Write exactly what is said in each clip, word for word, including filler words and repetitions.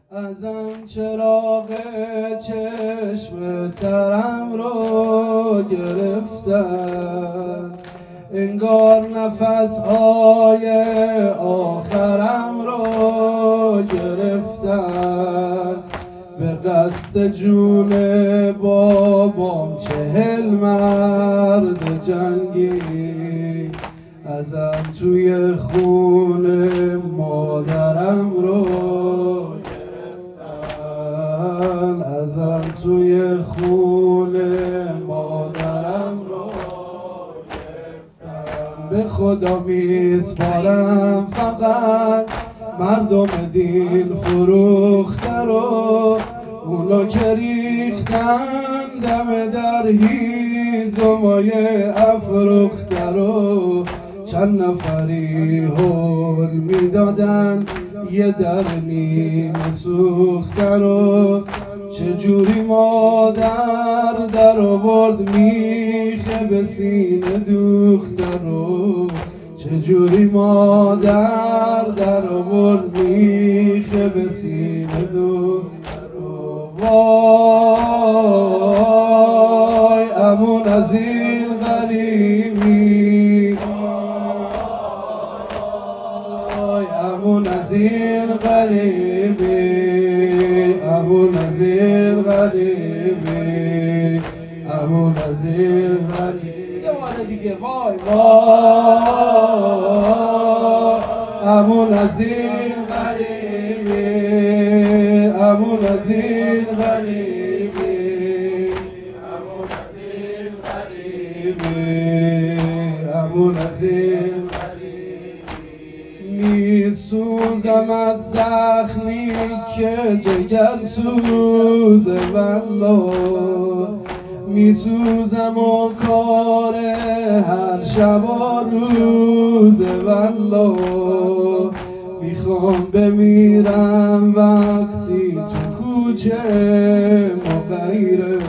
ازم چراغ چشم ترم رو گرفتن، انگار نفسهای آخرم رو گرفتن. به قصد جون بابام چهل مرد جنگی ازم توی خون مادرم رو گرفتن، ازم توی خون مادرم رو گرفتن. به خدا میسپارم فقط مردم دین فروخته رو، اونا که ریختن دم در هیزمای افروخته رو. چند نفری هول میدادن یه در نیمه سوخته رو. چجوری مادر در آورد میخه به سینه دوخته رو، چجوری مادر در آورد میخه به سینه دوخته رو. وای امون از این غریبی، وای امون از این غریبی، امون از این غریبی، امون از این غریبی. یه بار دیگه وای وای امون از این غریبی، امون از این غریبی، امون از این غریبی، امون از این غریبی. میسوزم از زخمی که جگر سوزه والله، میسوزم و کار هر شب و روز والله. میخوام بمیرم وقتی تو کوچه مغیره،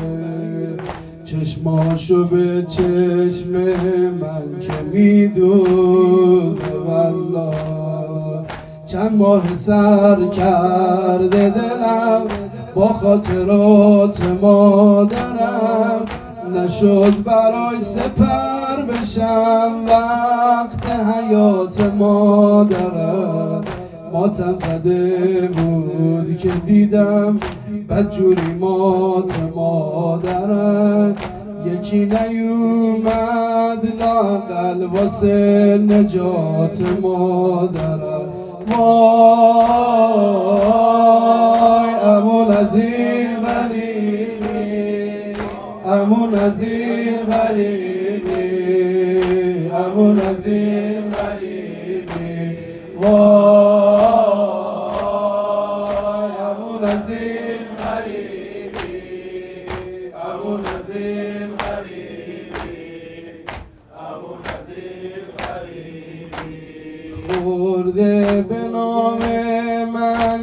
چشماشو به چشم من که میدوزه والله. چند ماه سر کرده دلم با خاطرات مادرم، نشد برای سپر بشم وقت حیات مادرم. ماتم زده بود که دیدم بدجوری مات مادرم. یکی نیومد لااقل واسه نجات مادرم. وای امون از این غریبی، امون از این غریبی، امون از این غریبی. وای امون از این غریبی، امون از این غریبی، امون از این غریبی. خورده به نام من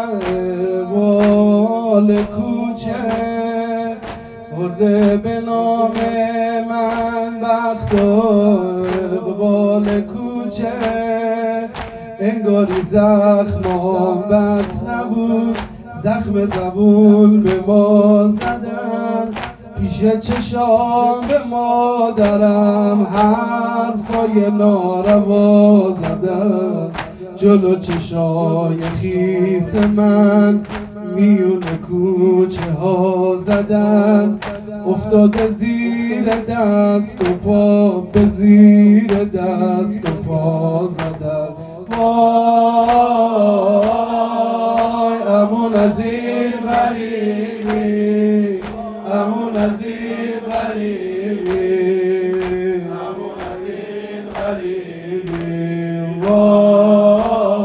بال کوچه، خورده به نام من بخت و اقبال کوچه. انگاری زخمام بس نبود، زخم زبون به ما زدن. پیش چشام به مادرم حرفای ناروا زدن. جلو چشای خیس من میون کوچه ها زدن. افتاده زیر دست و پا، به زیر دست و پا زدن. وای امون از این غریبی، امون از این غریبی، امون از این غریبی. وای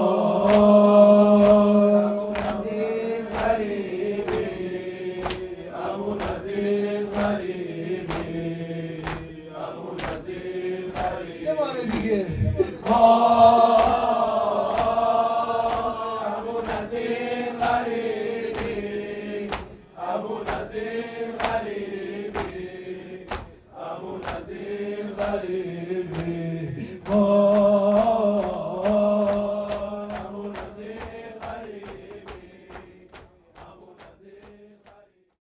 امون از این غریبی، امون از این غریبی، امون از این غریبی. یه بار دیگه. وای امون از این